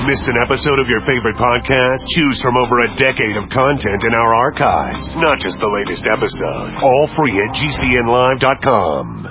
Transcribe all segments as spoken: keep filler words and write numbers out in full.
Missed an episode of your favorite podcast? Choose from over a decade of content in our archives, not just the latest episode. All free at G C N live dot com.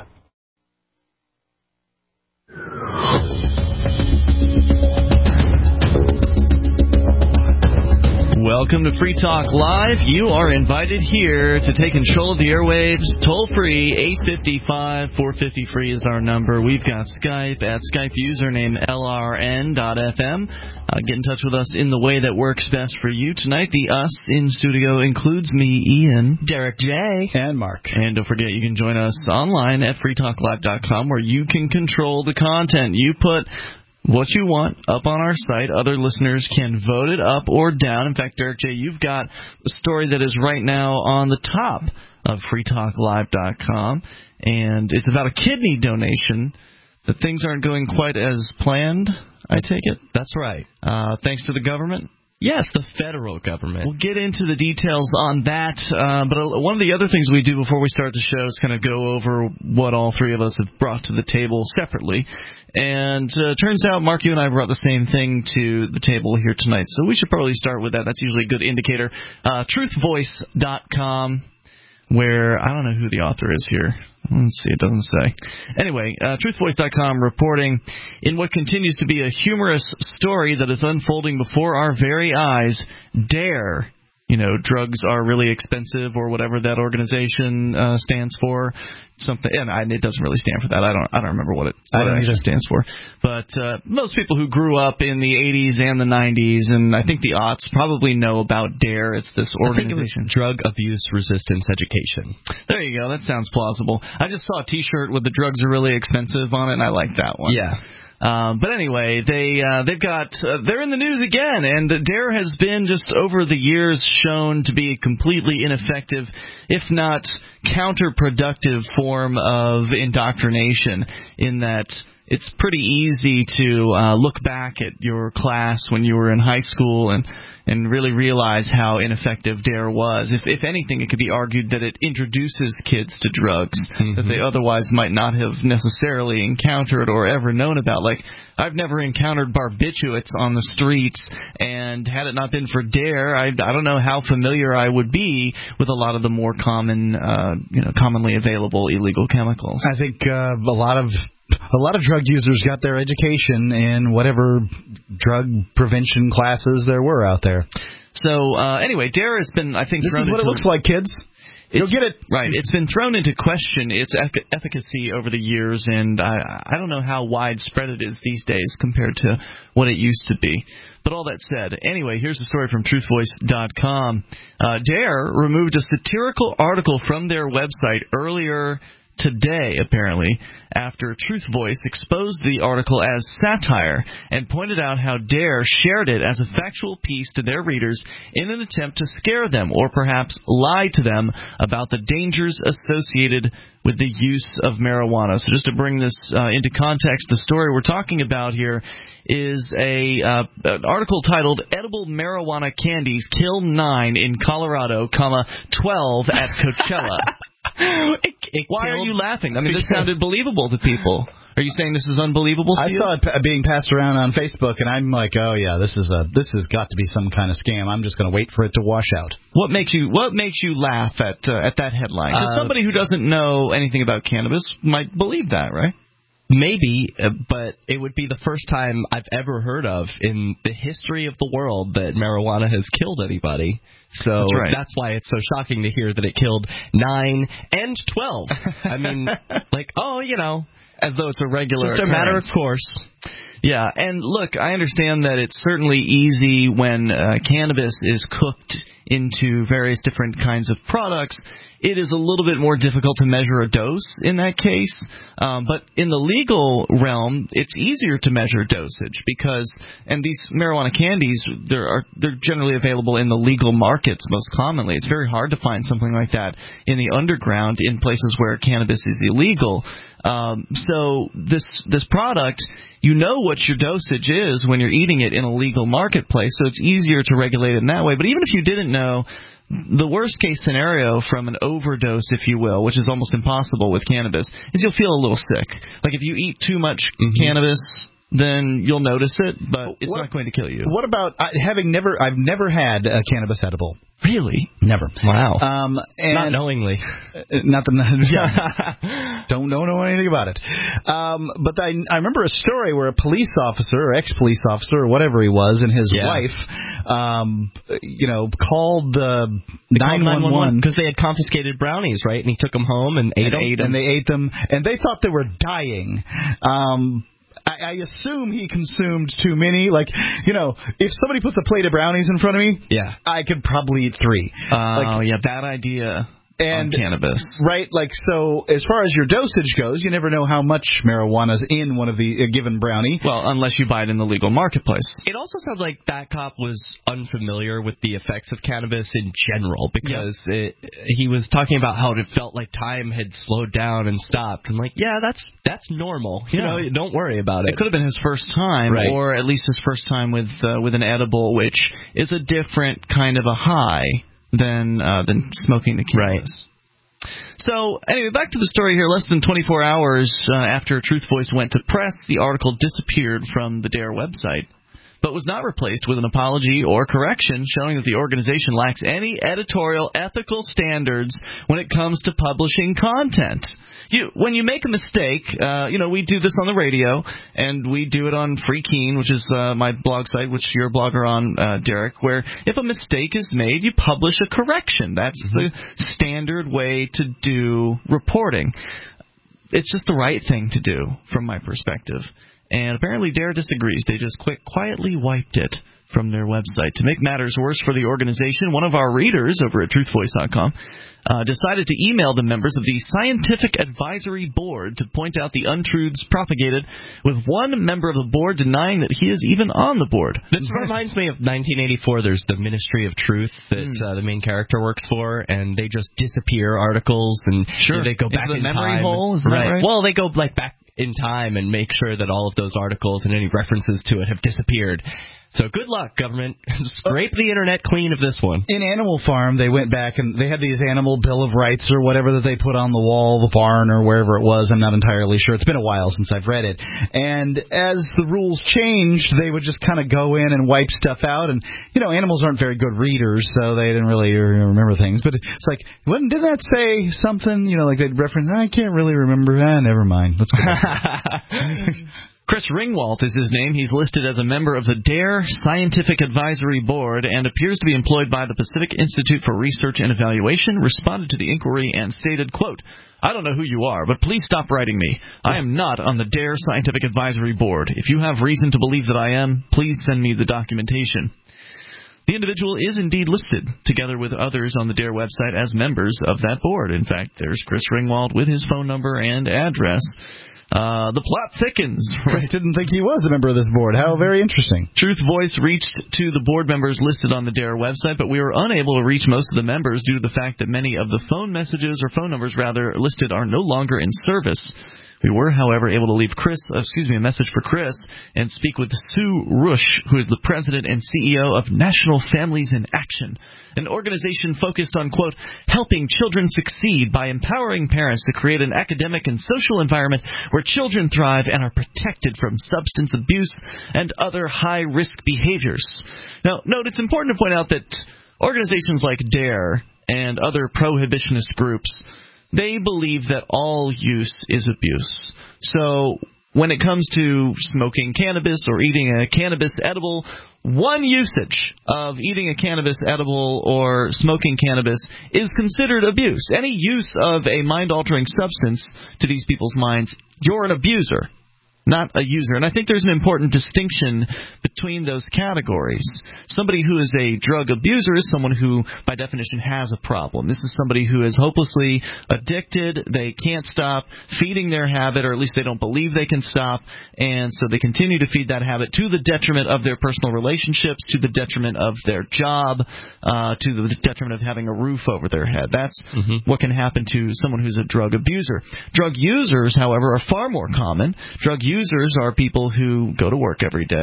Welcome to Free Talk Live. You are invited here to take control of the airwaves. Toll free, eight five five, four five zero, free is our number. We've got Skype at Skype username L R N dot F M. Uh, get in touch with us in the way that works best for you. Tonight, the us in studio includes me, Ian, Derek J, and Mark. And don't forget, you can join us online at free talk live dot com, where you can control the content. You put what you want up on our site. Other listeners can vote it up or down. In fact, Derek J, you've got a story that is right now on the top of free talk live dot com, and it's about a kidney donation. That things aren't going quite as planned, I take it? That's right. Uh, thanks to the government? Yes, the federal government. We'll get into the details on that, uh, but one of the other things we do before we start the show is kind of go over what all three of us have brought to the table separately. And uh, turns out, Mark, you and I brought the same thing to the table here tonight, so we should probably start with that. That's usually a good indicator. Uh, truth voice dot com, where I don't know who the author is here. Let's see, it doesn't say. Anyway, uh, truth voice dot com reporting, in what continues to be a humorous story that is unfolding before our very eyes, DARE, you know, drugs are really expensive, or whatever that organization uh, stands for. Something, and I, it doesn't really stand for that. I don't, I don't remember what it, what it actually stands for. But uh, most people who grew up in the eighties and the nineties, and I think the aughts, probably know about DARE. It's this organization. I think it was Drug Abuse Resistance Education. There you go. That sounds plausible. I just saw a T-shirt with the drugs are really expensive on it, and I like that one. Yeah. Um, but anyway, they uh, they've got uh, they're in the news again, and DARE has been just over the years shown to be a completely ineffective, if not counterproductive, form of indoctrination. In that it's pretty easy to uh, look back at your class when you were in high school and. and really realize how ineffective DARE was. If, if anything, it could be argued that it introduces kids to drugs mm-hmm. that they otherwise might not have necessarily encountered or ever known about. Like, I've never encountered barbiturates on the streets, and had it not been for DARE, I, I don't know how familiar I would be with a lot of the more common, uh, you know, commonly available illegal chemicals. I think uh, a lot of A lot of drug users got their education in whatever drug prevention classes there were out there. So, uh, anyway, DARE has been, I think, this thrown is what into it looks like, kids. You'll get it. Right. It's been thrown into question, its efficacy over the years, and I, I don't know how widespread it is these days compared to what it used to be. But all that said, anyway, here's a story from truth voice dot com. Uh, DARE removed a satirical article from their website earlier today, apparently, after Truth Voice exposed the article as satire and pointed out how DARE shared it as a factual piece to their readers in an attempt to scare them, or perhaps lie to them about the dangers associated with the use of marijuana. So just to bring this uh, into context, the story we're talking about here is a uh, an article titled "Edible Marijuana Candies Kill Nine in Colorado, comma twelve at Coachella." It, it Why are you laughing? I mean, this sounded believable to people. Are you saying this is unbelievable to I you? saw it p- being passed around on Facebook, and I'm like, oh yeah, this is a this has got to be some kind of scam. I'm just going to wait for it to wash out. What makes you What makes you laugh at uh, at that headline? Because uh, somebody who doesn't know anything about cannabis might believe that, right? Maybe, uh, but it would be the first time I've ever heard of in the history of the world that marijuana has killed anybody. So that's, right. that's why it's so shocking to hear that it killed nine and twelve. I mean, like, oh, you know, as though it's a regular just a occurrence. matter of course. Yeah, and look, I understand that it's certainly easy when uh, cannabis is cooked into various different kinds of products. It is a little bit more difficult to measure a dose in that case, um, but in the legal realm, it's easier to measure dosage because, and these marijuana candies, they're, are, they're generally available in the legal markets most commonly. It's very hard to find something like that in the underground in places where cannabis is illegal. Um, so this this product, you know what your dosage is when you're eating it in a legal marketplace, so it's easier to regulate it in that way. But even if you didn't know, the worst-case scenario from an overdose, if you will, which is almost impossible with cannabis, is you'll feel a little sick. Like if you eat too much mm-hmm. cannabis, then you'll notice it, but it's what, not going to kill you. What about I, having never? I've never had a cannabis edible. Really? Never. Wow. Um, and not knowingly. Not the yeah. don't don't know anything about it. Um, but I I remember a story where a police officer or ex-police officer or whatever he was and his yeah. wife, um, you know, called uh, nine one one because they had confiscated brownies, right? And he took them home and ate and them. Ate them. And they ate them, and they thought they were dying. Um, I, I assume he consumed too many. Like, you know, if somebody puts a plate of brownies in front of me, yeah, I could probably eat three. Oh, like, yeah, bad idea. And on cannabis, right? Like, so as far as your dosage goes, you never know how much marijuana's in one of the a given brownie. Well, unless you buy it in the legal marketplace. It also sounds like that cop was unfamiliar with the effects of cannabis in general, because yeah. it, he was talking about how it felt like time had slowed down and stopped. I'm like, yeah, that's that's normal. You yeah. know, don't worry about it. It could have been his first time, right. or at least his first time with uh, with an edible, which is a different kind of a high than uh, than smoking the cannabis. Right. So, anyway, back to the story here. Less than twenty-four hours uh, after Truth Voice went to press, the article disappeared from the DARE website, but was not replaced with an apology or correction showing that the organization lacks any editorial ethical standards when it comes to publishing content. You, when you make a mistake, uh, you know, we do this on the radio, and we do it on Free Keen, which is uh, my blog site, which you're a blogger on, uh, Derek, where if a mistake is made, you publish a correction. That's mm-hmm. the standard way to do reporting. It's just the right thing to do, from my perspective. And apparently DARE disagrees. They just quick, quietly wiped it from their website. To make matters worse for the organization, one of our readers over at truth voice dot com uh, decided to email the members of the Scientific Advisory Board to point out the untruths propagated, with one member of the board denying that he is even on the board. This reminds me of nineteen eighty-four. There's the Ministry of Truth that mm. uh, the main character works for, and they just disappear articles, and sure. you know, they go back it's in memory time. hole, is right. that right? Well, they go like back in time and make sure that all of those articles and any references to it have disappeared. So good luck, government. Scrape the internet clean of this one. In Animal Farm, they went back and they had these animal Bill of Rights or whatever that they put on the wall, the barn, or wherever it was. I'm not entirely sure. It's been a while since I've read it. And as the rules changed, they would just kind of go in and wipe stuff out. And, you know, animals aren't very good readers, so they didn't really remember things. But it's like, well, didn't that say something? You know, like they'd reference, I can't really remember. Ah, never mind. Let's go back. Chris Ringwalt is his name. He's listed as a member of the DARE Scientific Advisory Board and appears to be employed by the Pacific Institute for Research and Evaluation, responded to the inquiry and stated, quote, I don't know who you are, but please stop writing me. I am not on the DARE Scientific Advisory Board. If you have reason to believe that I am, please send me the documentation. The individual is indeed listed, together with others on the DARE website, as members of that board. In fact, there's Chris Ringwalt with his phone number and address. Uh, the plot thickens. Chris didn't think he was a member of this board. How very interesting. Truth Voice reached to the board members listed on the DARE website, but we were unable to reach most of the members due to the fact that many of the phone messages, or phone numbers rather, listed are no longer in service. We were, however, able to leave Chris, uh, excuse me, a message for Chris and speak with Sue Rush, who is the president and C E O of National Families in Action, an organization focused on, quote, helping children succeed by empowering parents to create an academic and social environment where children thrive and are protected from substance abuse and other high-risk behaviors. Now, note, it's important to point out that organizations like DARE and other prohibitionist groups, they believe that all use is abuse. So when it comes to smoking cannabis or eating a cannabis edible, one usage of eating a cannabis edible or smoking cannabis is considered abuse. Any use of a mind-altering substance to these people's minds, you're an abuser, not a user. And I think there's an important distinction between those categories. Somebody who is a drug abuser is someone who, by definition, has a problem. This is somebody who is hopelessly addicted. They can't stop feeding their habit, or at least they don't believe they can stop, and so they continue to feed that habit to the detriment of their personal relationships, to the detriment of their job, uh, to the detriment of having a roof over their head. That's mm-hmm. what can happen to someone who's a drug abuser. Drug users, however, are far more common. Drug users are people who go to work every day,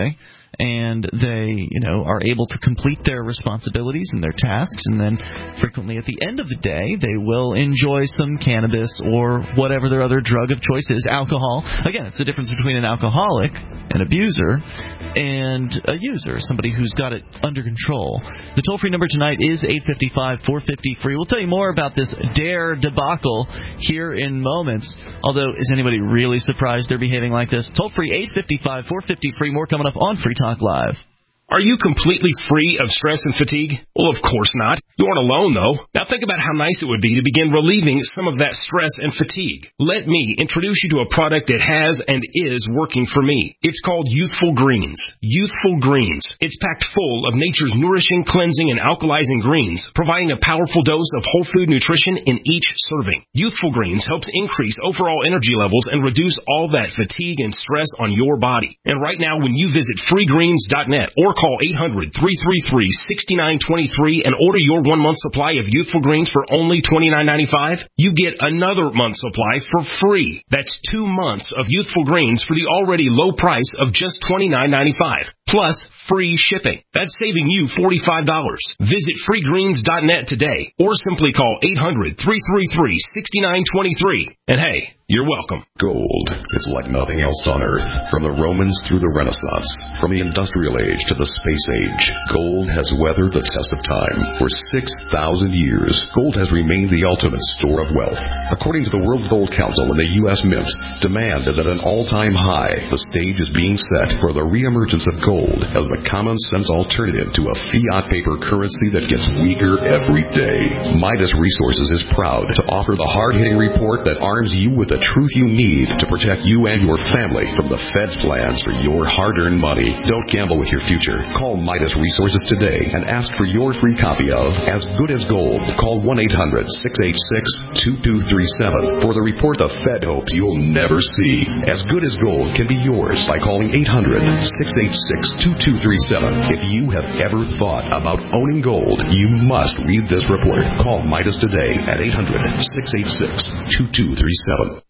and they, you know, are able to complete their responsibilities and their tasks, and then frequently at the end of the day, they will enjoy some cannabis or whatever their other drug of choice is, alcohol. Again, it's the difference between an alcoholic, an abuser, and a user, somebody who's got it under control. The toll-free number tonight is eight five five, four five zero, free. We'll tell you more about this DARE debacle here in moments. Although, is anybody really surprised they're behaving like this? Toll-free eight five five, four five zero, free. More coming up on Free Talk Live. Are you completely free of stress and fatigue? Well, of course not. You aren't alone, though. Now think about how nice it would be to begin relieving some of that stress and fatigue. Let me introduce you to a product that has and is working for me. It's called Youthful Greens. Youthful Greens. It's packed full of nature's nourishing, cleansing, and alkalizing greens, providing a powerful dose of whole food nutrition in each serving. Youthful Greens helps increase overall energy levels and reduce all that fatigue and stress on your body. And right now, when you visit free greens dot net or call eight hundred, three three three, six nine two three and order your one-month supply of Youthful Greens for only twenty-nine ninety-five, you get another month's supply for free. That's two months of Youthful Greens for the already low price of just twenty-nine ninety-five, plus free shipping. That's saving you forty-five dollars. Visit free greens dot net today or simply call eight hundred, three three three, six nine two three. And hey, you're welcome. Gold is like nothing else on Earth. From the Romans through the Renaissance, from the Industrial Age to the Space Age, gold has weathered the test of time. For six thousand years, gold has remained the ultimate store of wealth. According to the World Gold Council and the U S Mint, demand is at an all-time high. The stage is being set for the reemergence of gold as the common-sense alternative to a fiat paper currency that gets weaker every day. Midas Resources is proud to offer the hard-hitting report that arms you with the truth you need to protect you and your family from the Fed's plans for your hard-earned money. Don't gamble with your future. Call Midas Resources today and ask for your free copy of As Good as Gold. Call one eight hundred, six eight six, two two three seven for the report the Fed hopes you'll never see. As Good as Gold can be yours by calling eight hundred, six eight six, two two three seven. If you have ever thought about owning gold, you must read this report. Call Midas today at eight hundred, six eight six, two two three seven.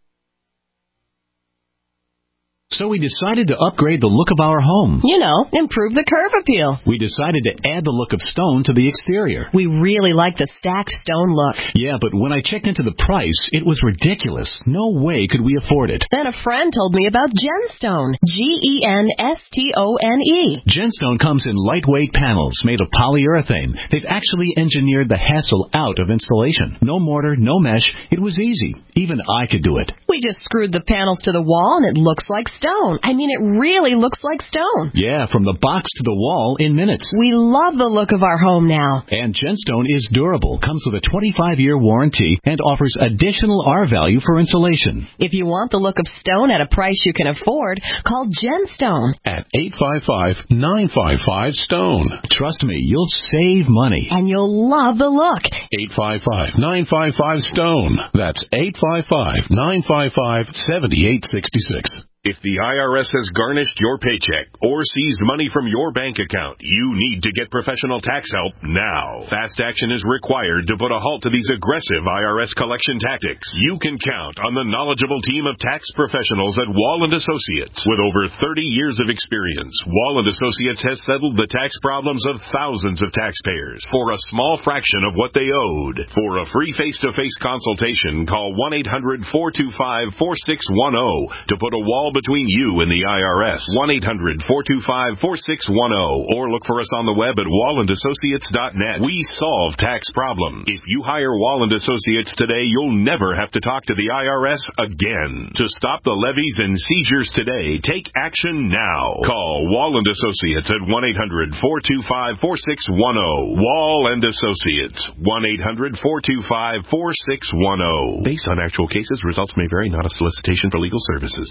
So we decided to upgrade the look of our home. You know, improve the curb appeal. We decided to add the look of stone to the exterior. We really like the stacked stone look. Yeah, but when I checked into the price, it was ridiculous. No way could we afford it. Then a friend told me about Genstone. G E N S T O N E. Genstone comes in lightweight panels made of polyurethane. They've actually engineered the hassle out of installation. No mortar, no mesh. It was easy. Even I could do it. We just screwed the panels to the wall and it looks like stone. I mean, it really looks like stone. Yeah, from the box to the wall in minutes. We love the look of our home now. And Genstone is durable, comes with a twenty-five year warranty, and offers additional R value for insulation. If you want the look of stone at a price you can afford, call Genstone at eight five five, nine five five, STONE. Trust me, you'll save money. And you'll love the look. eight five five, nine five five, STONE. That's eight five five, nine five five, seven eight six six. If the I R S has garnished your paycheck or seized money from your bank account, you need to get professional tax help now. Fast action is required to put a halt to these aggressive I R S collection tactics. You can count on the knowledgeable team of tax professionals at Wall and Associates. With over thirty years of experience, Wall and Associates has settled the tax problems of thousands of taxpayers for a small fraction of what they owed. For a free face-to-face consultation, call one eight hundred, four two five, four six one zero to put a wall between you and the I R S. one eight hundred, four two five, four six one zero or look for us on the web at wall and associates dot net. We solve tax problems. If you hire Wall and Associates today, you'll never have to talk to the I R S again. To stop the levies and seizures today, take action now. Call Wall and Associates at one eight hundred, four two five, four six one zero. Wall and Associates, one eight hundred, four two five, four six one zero. Based on actual cases, results may vary, not a solicitation for legal services.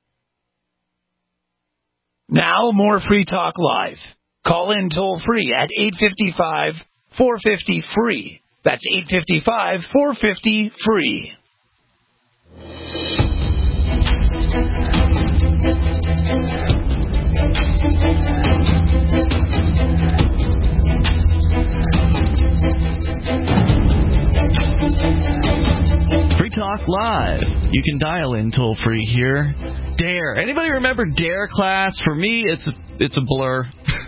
Now, more Free Talk Live. Call in toll-free at eight five five, four five zero, free. That's eight five five, four five zero, free. Free Talk Live. You can dial in toll-free here Dare. Anybody remember Dare class? For me, it's a, it's a blur.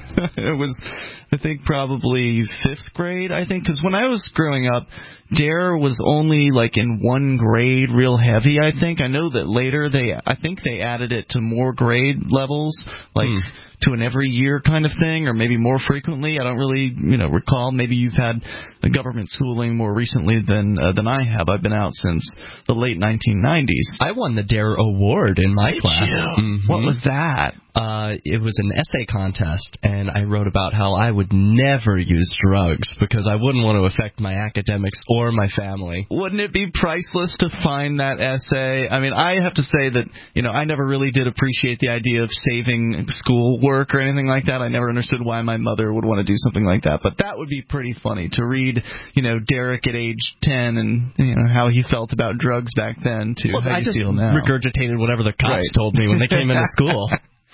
It was, I think, probably fifth grade, I think, because when I was growing up, Dare was only, like, in one grade, real heavy, I think. I know that later they, I think they added it to more grade levels, like hmm. to an every year kind of thing, or maybe more frequently. I don't really, you know, recall. Maybe you've had a government schooling more recently than uh, than I have. I've been out since the late nineteen nineties. I won the Dare Award in my Did class. You? Mm-hmm. What was that? Uh, it was an essay contest, and I wrote about how I would never use drugs because I wouldn't want to affect my academics or my family. Wouldn't it be priceless to find that essay? I mean, I have to say that, you know, I never really did appreciate the idea of saving school work or anything like that. I never understood why my mother would want to do something like that. But that would be pretty funny to read, you know, Derek at age ten and, you know, how he felt about drugs back then to well, how I you just feel now. regurgitated whatever the cops right. told me when they came into school.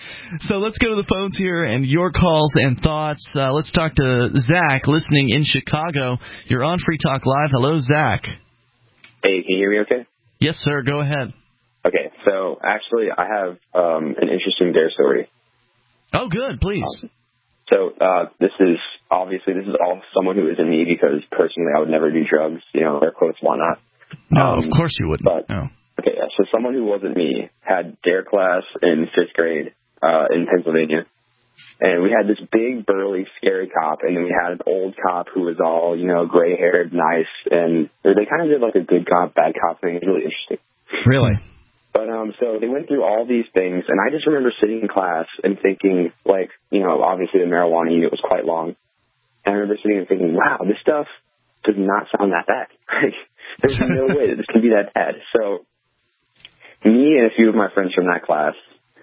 So let's go to the phones here and your calls and thoughts. Uh, let's talk to Zach, listening in Chicago. You're on Free Talk Live. Hello, Zach. Hey, can you hear me okay? Yes, sir. Go ahead. Okay, so actually I have um, an interesting Dare story. Oh, good. Please. Um, so uh, this is, obviously, this is all someone who isn't me because personally I would never do drugs, you know, air quotes, why not? No, um, of course you wouldn't. But, no. Okay, so someone who wasn't me had Dare class in fifth grade. Uh, in Pennsylvania. And we had this big, burly, scary cop, and then we had an old cop who was all, you know, gray-haired, nice, and they kind of did like a good cop, bad cop thing. It was really interesting. Really? But, um, so they went through all these things, and I just remember sitting in class and thinking, like, you know, obviously the marijuana unit was quite long. And I remember sitting and thinking, wow, this stuff does not sound that bad. Like, there's no way that this can be that bad. So me and a few of my friends from that class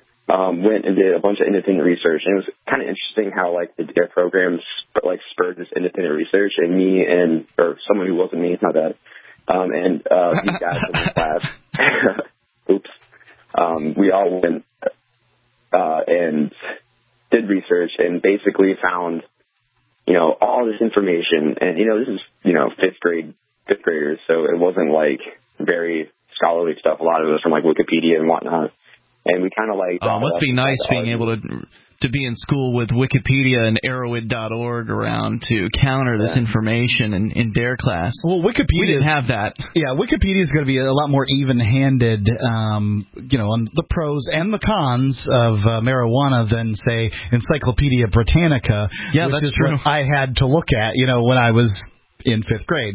Um, went and did a bunch of independent research, and it was kind of interesting how, like, the Dare programs, like, spurred this independent research, and me and, or someone who wasn't me, it's not that, um, and, uh, these guys in the class, oops, um, we all went, uh, and did research, and basically found, you know, all this information, and, you know, this is, you know, fifth grade, fifth graders, so it wasn't, like, very scholarly stuff. A lot of it was from, like, Wikipedia and whatnot. And we kind of like. Oh, it must be nice being able to to be in school with Wikipedia and Arrowhead dot org around to counter this yeah. information in, in Dare class. Well, Wikipedia. We didn't have that. Yeah, Wikipedia is going to be a lot more even-handed, um, you know, on the pros and the cons of uh, marijuana than, say, Encyclopedia Britannica, yeah, which that's is true. what I had to look at, you know, when I was in fifth grade.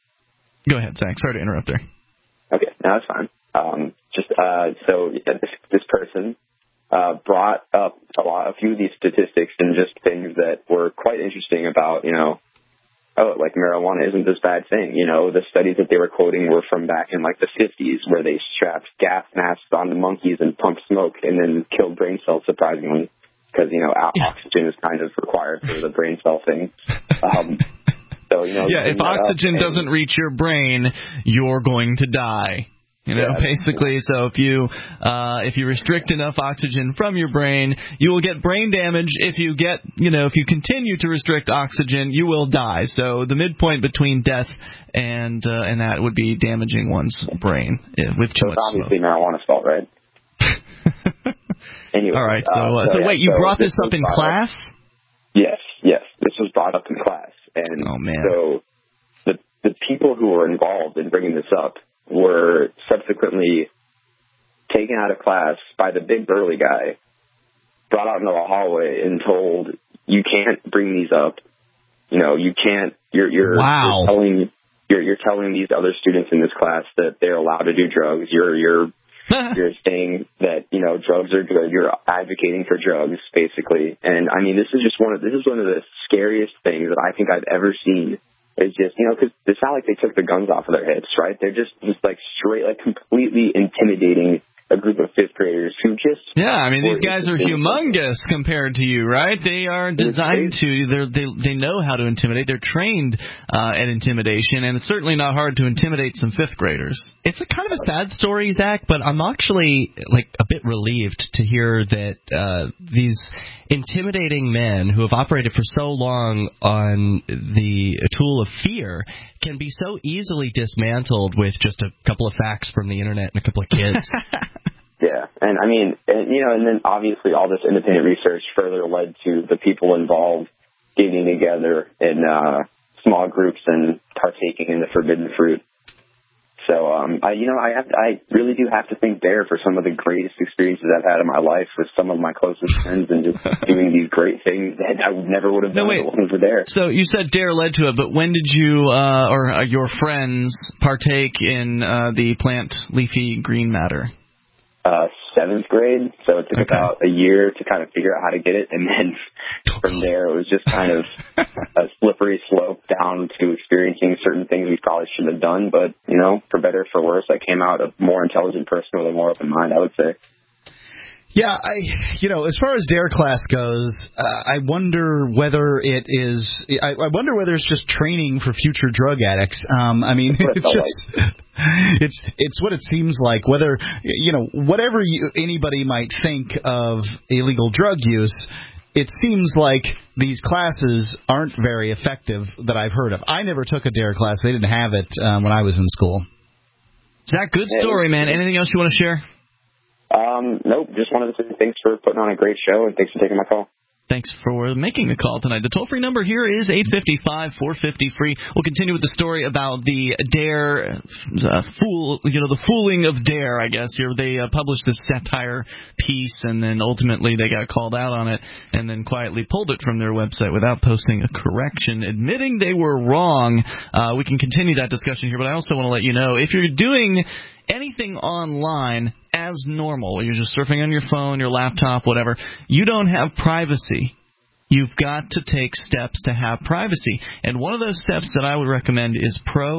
Go ahead, Zach. Sorry to interrupt there. Okay, no, that's fine. Um, just uh, so yeah, this, this person uh, brought up a lot, a few of these statistics and just things that were quite interesting about, you know, oh, like marijuana isn't this bad thing. You know, the studies that they were quoting were from back in like the fifties, where they strapped gas masks on the monkeys and pumped smoke and then killed brain cells, surprisingly, because you know yeah. oxygen is kind of required for the brain cell thing. Um, so you know, yeah, if oxygen doesn't reach your brain, you're going to die. You know, yeah, basically, so if you uh, if you restrict enough oxygen from your brain, you will get brain damage. If you get, you know, if you continue to restrict oxygen, you will die. So the midpoint between death and uh, and that would be damaging one's brain with too so much it's obviously smoke. marijuana's fault, right? Anyway, all right. So uh, uh, so, so wait, yeah, you so brought this, this up in brought class? Up, yes, yes. This was brought up in class, and oh man. So the the people who were involved in bringing this up were subsequently taken out of class by the big burly guy, brought out into the hallway and told, you can't bring these up. You know, you can't, you're, you're, wow. you're telling, you're, you're telling these other students in this class that they're allowed to do drugs. You're, you're, you're saying that, you know, drugs are good. You're advocating for drugs, basically. And I mean, this is just one of, this is one of the scariest things that I think I've ever seen. It's just, you know, because it's not like they took the guns off of their hips, right? They're just, just like straight, like completely intimidating a group of fifth graders who just... Yeah, I mean, these guys are humongous compared to you, right? They are designed to, they're, they they know how to intimidate. They're trained uh, at intimidation, and it's certainly not hard to intimidate some fifth graders. It's a kind of a sad story, Zach, but I'm actually like a bit relieved to hear that uh, these intimidating men who have operated for so long on the tool of fear can be so easily dismantled with just a couple of facts from the internet and a couple of kids. Yeah, And I mean, and, you know, and then obviously all this independent research further led to the people involved getting together in uh, small groups and partaking in the forbidden fruit. So, um, I, you know, I have to, I really do have to thank Dare for some of the greatest experiences I've had in my life with some of my closest friends and just doing these great things that I never would have done if it wasn't for Dare. So you said Dare led to it, but when did you uh, or uh, your friends partake in uh, the plant leafy green matter? Uh, seventh grade, so it took okay. about a year to kind of figure out how to get it, and then from there it was just kind of a slippery slope down to experiencing certain things we probably shouldn't have done, but, you know, for better or for worse, I came out a more intelligent person with a more open mind, I would say. Yeah, I, you know, as far as Dare class goes, uh, I wonder whether it is, I, I wonder whether it's just training for future drug addicts. Um, I mean, it's just, it's, it's what it seems like. Whether, you know, whatever you, anybody might think of illegal drug use, it seems like these classes aren't very effective that I've heard of. I never took a Dare class. They didn't have it um, when I was in school. Zach, good story, man. Anything else you want to share? Um, nope, just wanted to say thanks for putting on a great show, and thanks for taking my call. Thanks for making the call tonight. The toll-free number here is eight five five, four five zero, free. We'll continue with the story about the Dare, uh, fool, you know, the fooling of Dare, I guess. Here they uh, published this satire piece, and then ultimately they got called out on it, and then quietly pulled it from their website without posting a correction, admitting they were wrong. Uh, we can continue that discussion here, but I also want to let you know, if you're doing anything online as normal, you're just surfing on your phone, your laptop, whatever, you don't have privacy. You've got to take steps to have privacy. And one of those steps that I would recommend is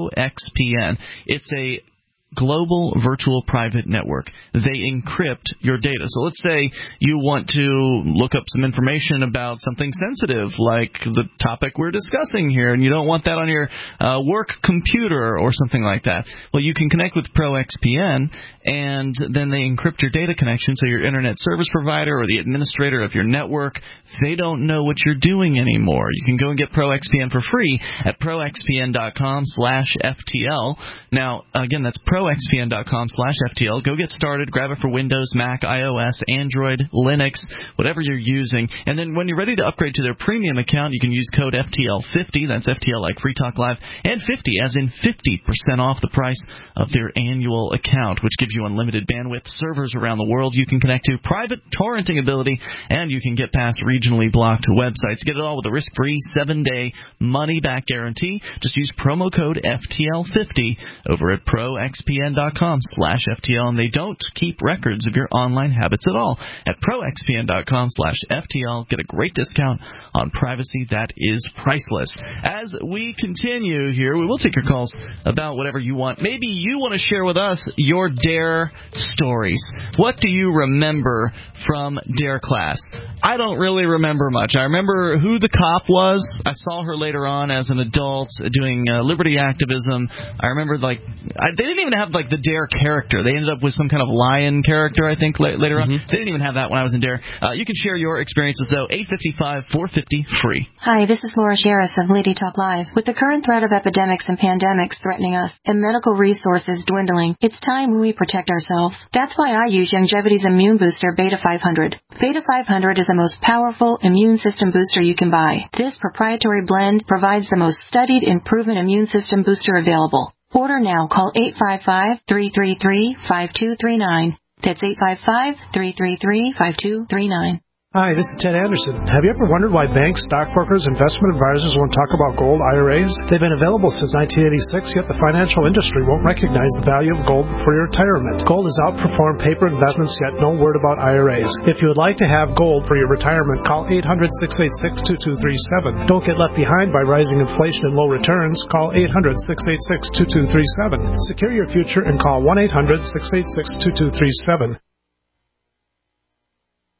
ProXPN. It's a global virtual private network. They encrypt your data. So let's say you want to look up some information about something sensitive like the topic we're discussing here, and you don't want that on your uh, work computer or something like that. Well, you can connect with ProXPN, and then they encrypt your data connection, so your internet service provider or the administrator of your network, they don't know what you're doing anymore. You can go and get ProXPN for free at proxpn.com slash FTL. Now, again, that's pro proxpn.com slash FTL. Go get started. Grab it for Windows, Mac, iOS, Android, Linux, whatever you're using. And then when you're ready to upgrade to their premium account, you can use code F T L fifty. That's F T L like Free Talk Live. And fifty, as in fifty percent off the price of their annual account, which gives you unlimited bandwidth, servers around the world you can connect to, private torrenting ability, and you can get past regionally blocked websites. Get it all with a risk-free seven-day money-back guarantee. Just use promo code F T L fifty over at proxpn.com slash FTL, and they don't keep records of your online habits at all. At proxpn.com slash FTL, get a great discount on privacy that is priceless. As we continue here, we will take your calls about whatever you want. Maybe you want to share with us your Dare stories. What do you remember from Dare class? I don't really remember much. I remember who the cop was. I saw her later on as an adult doing uh, liberty activism. I remember, like, I, they didn't even have, like, the Dare character. They ended up with some kind of lion character, I think, la- later on. Mm-hmm. They didn't even have that when I was in Dare. Uh, you can share your experiences, though. eight five five, four five zero, free. Hi, this is Laura Sherris of Lady Talk Live. With the current threat of epidemics and pandemics threatening us and medical resources dwindling, it's time we protect ourselves. That's why I use Longevity's immune booster Beta five hundred. Beta five hundred is the most powerful immune system booster you can buy. This proprietary blend provides the most studied and proven immune system booster available. Order now. Call eight five five, three three three, five two three nine. That's eight five five, three three three, five two three nine. Hi, this is Ted Anderson. Have you ever wondered why banks, stockbrokers, investment advisors won't talk about gold I R As? They've been available since nineteen eighty-six, yet the financial industry won't recognize the value of gold for your retirement. Gold has outperformed paper investments, yet no word about I R As. If you would like to have gold for your retirement, call eight hundred, six eight six, two two three seven. Don't get left behind by rising inflation and low returns. Call eight hundred, six eight six, two two three seven. Secure your future and call one eight hundred, six eight six, two two three seven.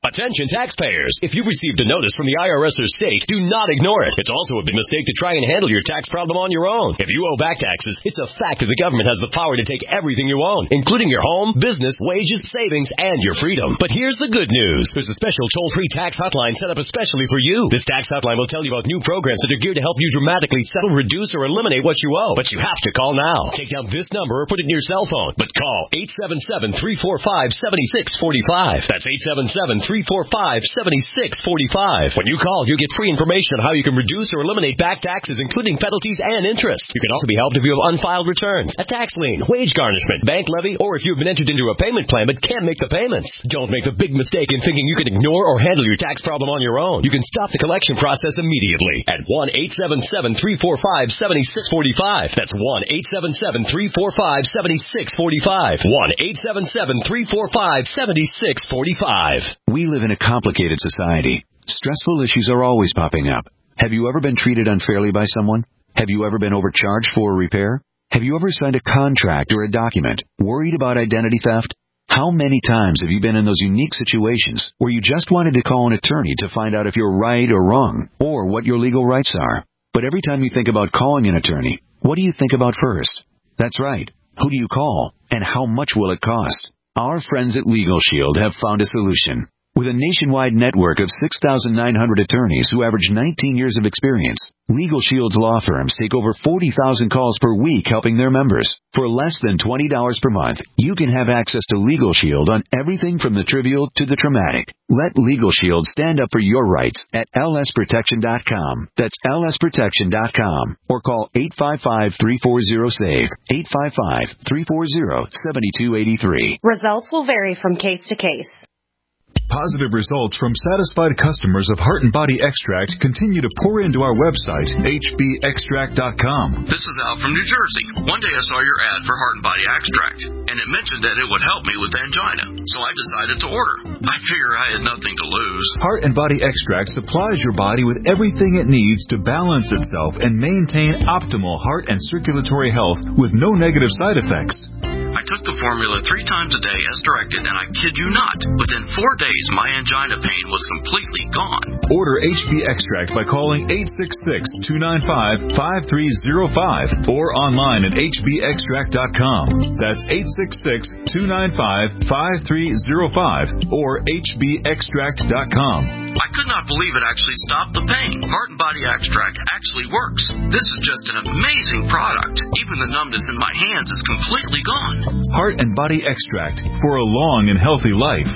Attention taxpayers. If you've received a notice from the I R S or state, do not ignore it. It's also a big mistake to try and handle your tax problem on your own. If you owe back taxes, it's a fact that the government has the power to take everything you own, including your home, business, wages, savings, and your freedom. But here's the good news. There's a special toll-free tax hotline set up especially for you. This tax hotline will tell you about new programs that are geared to help you dramatically settle, reduce, or eliminate what you owe. But you have to call now. Take down this number or put it in your cell phone. But call eight seven seven, three four five, seven six four five. That's eight seven seven, three four five, seven six four five. When you call, you get free information on how you can reduce or eliminate back taxes, including penalties and interest. You can also be helped if you have unfiled returns, a tax lien, wage garnishment, bank levy, or if you've been entered into a payment plan but can't make the payments. Don't make the big mistake in thinking you can ignore or handle your tax problem on your own. You can stop the collection process immediately at one eight seven seven, three four five, seven six four five. That's one eight seven seven, three four five, seven six four five. one eight seven seven, three four five, seven six four five. We live in a complicated society. Stressful issues are always popping up. Have you ever been treated unfairly by someone? Have you ever been overcharged for a repair? Have you ever signed a contract or a document worried about identity theft? How many times have you been in those unique situations where you just wanted to call an attorney to find out if you're right or wrong, or what your legal rights are? But every time you think about calling an attorney, what do you think about first? That's right. Who do you call, and how much will it cost? Our friends at Legal Shield have found a solution. With a nationwide network of six thousand nine hundred attorneys who average nineteen years of experience, Legal Shield's law firms take over forty thousand calls per week helping their members. For less than twenty dollars per month, you can have access to Legal Shield on everything from the trivial to the traumatic. Let Legal Shield stand up for your rights at L S protection dot com. That's L S protection dot com. Or call eight five five, three four zero, S A V E, eight five five, three four zero, seven two eight three. Results will vary from case to case. Positive results from satisfied customers of Heart and Body Extract continue to pour into our website, H B extract dot com. This is Al from New Jersey. One day I saw your ad for Heart and Body Extract, and it mentioned that it would help me with angina, so I decided to order. I figure I had nothing to lose. Heart and Body Extract supplies your body with everything it needs to balance itself and maintain optimal heart and circulatory health with no negative side effects. I took the formula three times a day as directed, and I kid you not, within four days my angina pain was completely gone. Order H B Extract by calling eight six six, two nine five, five three zero five or online at H B extract dot com. That's eight six six, two nine five, five three zero five or H B extract dot com. I could not believe it actually stopped the pain. Heart and Body Extract actually works. This is just an amazing product. Even the numbness in my hands is completely gone. Heart and Body Extract for a long and healthy life.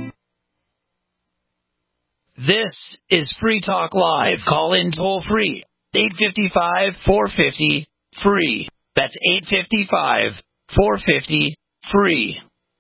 This is Free Talk Live. Call in toll free. eight five five, four five zero, free. That's eight five five, four five zero, free.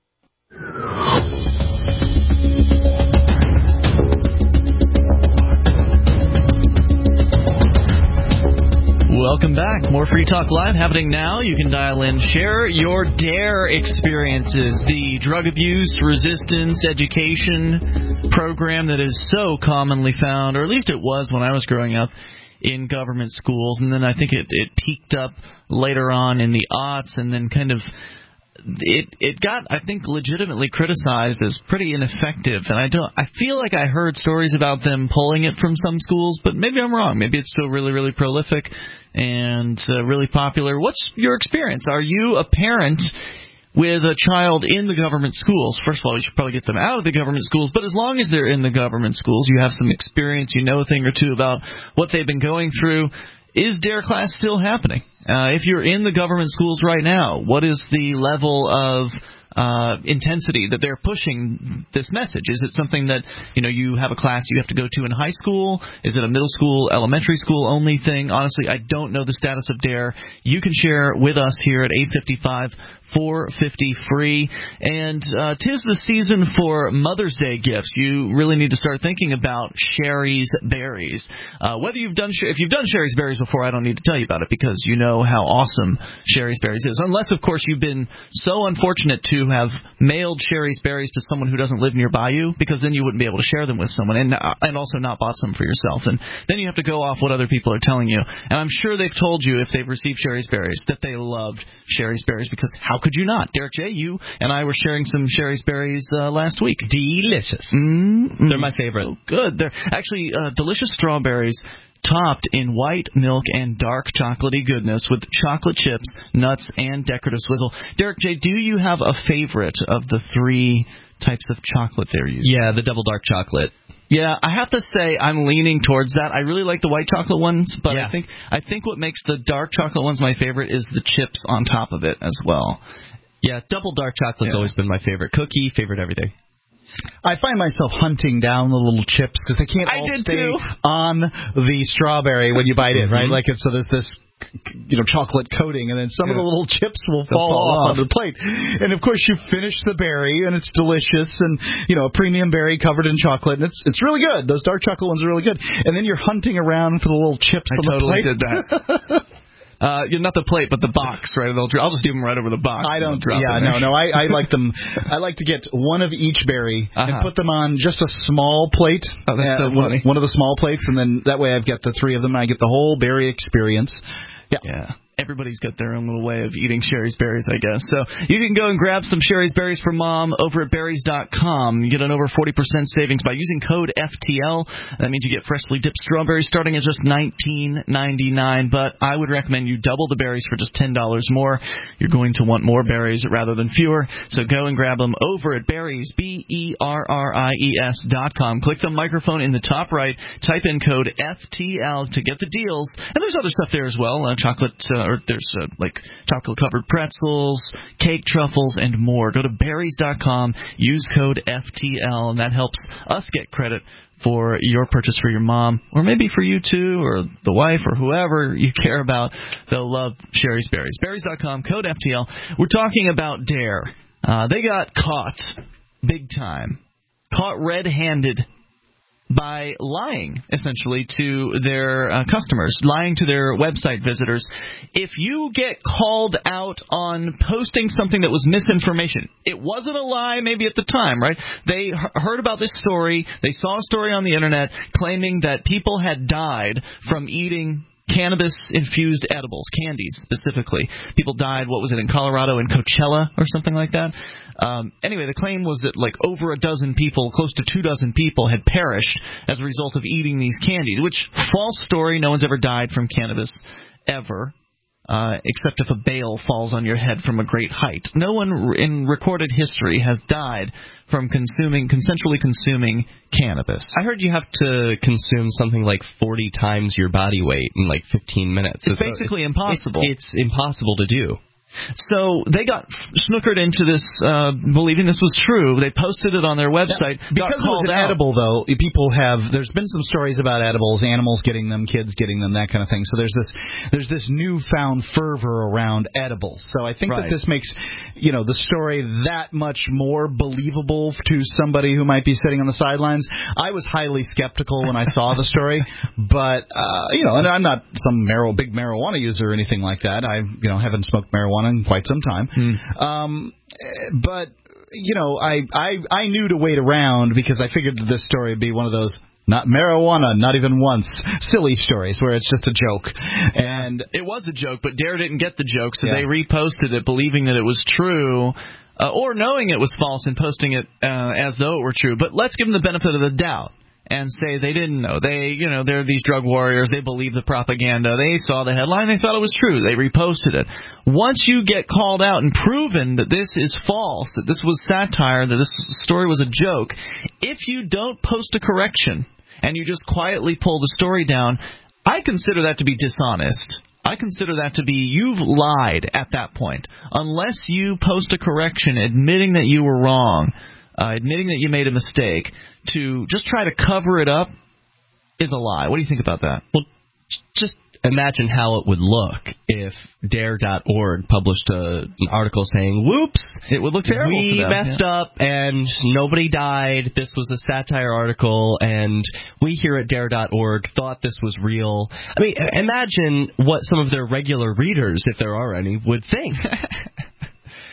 Welcome back. More Free Talk Live happening now. You can dial in. Share your DARE experiences, the drug abuse resistance education program that is so commonly found, or at least it was when I was growing up in government schools. And then I think it, it peaked up later on in the aughts, and then kind of it it got, I think, legitimately criticized as pretty ineffective. And I don't I feel like I heard stories about them pulling it from some schools, but maybe I'm wrong. Maybe it's still really, really prolific and uh, really popular. What's your experience? Are you a parent with a child in the government schools? First of all, you should probably get them out of the government schools, but as long as they're in the government schools, you have some experience, you know a thing or two about what they've been going through. Is DARE class still happening? Uh, if you're in the government schools right now, what is the level of uh, intensity that they're pushing this message? Is it something that, you know, you have a class you have to go to in high school? Is it a middle school, elementary school only thing? Honestly, I don't know the status of DARE. You can share with us here at eight five five, four five zero, free. And uh, 'tis the season for Mother's Day gifts. You really need to start thinking about Sherry's Berries. Uh, whether you've done if you've done Sherry's Berries before, I don't need to tell you about it because you know how awesome Sherry's Berries is. Unless, of course, you've been so unfortunate to to have mailed Sherry's berries to someone who doesn't live nearby you, because then you wouldn't be able to share them with someone, and uh, and also not bought some for yourself. And then you have to go off what other people are telling you. And I'm sure they've told you, if they've received Sherry's berries, that they loved Sherry's berries, because how could you not? Derek J., you and I were sharing some Sherry's berries uh, last week. Delicious. Mm-hmm. They're my favorite. Oh, good. They're actually uh, delicious strawberries, topped in white milk and dark chocolatey goodness with chocolate chips, nuts, and decorative swizzle. Derek J., do you have a favorite of the three types of chocolate they're using? Yeah, the double dark chocolate. Yeah, I have to say I'm leaning towards that. I really like the white chocolate ones, but yeah. I think I think what makes the dark chocolate ones my favorite is the chips on top of it as well. Yeah, double dark chocolate's yeah. always been my favorite cookie, favorite everything. I find myself hunting down the little chips because they can't all stay too. on the strawberry when you bite it, mm-hmm. right? Like, it's, so there's this, you know, chocolate coating, and then some yeah. of the little chips will fall, fall off, off on the plate. And of course, you finish the berry, and it's delicious, and you know, a premium berry covered in chocolate, and it's it's really good. Those dark chocolate ones are really good. And then you're hunting around for the little chips I on totally the plate. did that. Uh, not the plate, but the box, right? They'll, I'll just do them right over the box. I don't. Yeah, no, no. I, I like them. I like to get one of each berry uh-huh. and put them on just a small plate. Oh, that's uh, so funny. One, one of the small plates, and then that way I've got the three of them, and I get the whole berry experience. Yeah. Yeah. Everybody's got their own little way of eating Sherry's berries, I guess. So you can go and grab some Sherry's berries for Mom over at berries dot com. You get an over forty percent savings by using code F T L. That means you get freshly dipped strawberries starting at just nineteen ninety-nine. But I would recommend you double the berries for just ten dollars more. You're going to want more berries rather than fewer. So go and grab them over at Berries, B E R R I E S dot com. Click the microphone in the top right. Type in code F T L to get the deals. And there's other stuff there as well. Uh, chocolate... Uh, Or there's uh, like chocolate-covered pretzels, cake truffles, and more. Go to berries dot com, use code F T L, and that helps us get credit for your purchase for your mom, or maybe for you too, or the wife, or whoever you care about. They'll love Sherry's Berries. berries dot com, code F T L. We're talking about Dare. Uh, they got caught big time, caught red-handed by lying, essentially, to their uh, customers, lying to their website visitors. If you get called out on posting something that was misinformation, it wasn't a lie maybe at the time, right? They h- heard about this story. They saw a story on the Internet claiming that people had died from eating cannabis-infused edibles, candies specifically. People died, what was it, in Colorado, in Coachella or something like that? Um, anyway, the claim was that like over a dozen people, close to two dozen people, had perished as a result of eating these candies, which, false story, no one's ever died from cannabis, ever. Uh, except if a bale falls on your head from a great height. No one r- in recorded history has died from consuming, consensually consuming cannabis. I heard you have to consume something like forty times your body weight in like fifteen minutes. It's, it's basically it's, impossible. It's, it's impossible to do. So they got snookered into this, uh, believing this was true. They posted it on their website. Yeah, because it was an out. edible, though, people have. There's been some stories about edibles, animals getting them, kids getting them, that kind of thing. So there's this, there's this newfound fervor around edibles. So I think right. that this makes, you know, the story that much more believable to somebody who might be sitting on the sidelines. I was highly skeptical when I saw the story, but uh, you know, and I'm not some mar- big marijuana user or anything like that. I, you know, haven't smoked marijuana in quite some time. Hmm. Um, but, you know, I, I I knew to wait around because I figured that this story would be one of those not marijuana, not even once, silly stories where it's just a joke. And it was a joke, but Dare didn't get the joke, so yeah. they reposted it believing that it was true. Uh, or knowing it was false and posting it uh, as though it were true. But let's give them the benefit of the doubt and say they didn't know. They, you know, they're these drug warriors. They believe the propaganda. They saw the headline. They thought it was true. They reposted it. Once you get called out and proven that this is false, that this was satire, that this story was a joke, if you don't post a correction and you just quietly pull the story down, I consider that to be dishonest. I consider that to be you've lied at that point. Unless you post a correction admitting that you were wrong, uh, admitting that you made a mistake, to just try to cover it up is a lie. What do you think about that? Well, just imagine how it would look if dare dot org published a, an article saying, whoops, it would look terrible. We messed yeah. up and nobody died. This was a satire article and we here at dare dot org thought this was real. I mean, imagine what some of their regular readers, if there are any, would think.